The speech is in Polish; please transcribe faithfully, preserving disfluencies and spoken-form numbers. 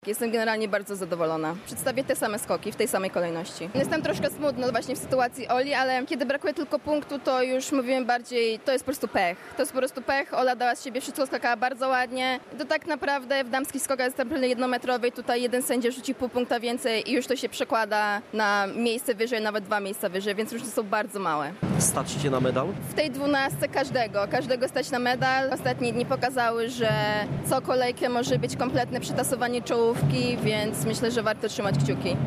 Jestem generalnie bardzo zadowolona. Przedstawię te same skoki w tej samej kolejności. Jestem troszkę smutna właśnie w sytuacji Oli, ale kiedy brakuje tylko punktu, to już mówiłem bardziej, to jest po prostu pech. To jest po prostu pech. Ola dała z siebie wszystko, skakała bardzo ładnie. To tak naprawdę w damskich skokach jest naprawdę jednometrowej. Tutaj jeden sędzia rzuci pół punkta więcej i już to się przekłada na miejsce wyżej, nawet dwa miejsca wyżej, więc różnice są bardzo małe. Stać cię na medal? W tej dwunastce każdego, każdego stać na medal. Ostatnie dni pokazały, że co kolejkę może być kompletne przetasowanie czołówki, więc myślę, że warto trzymać kciuki.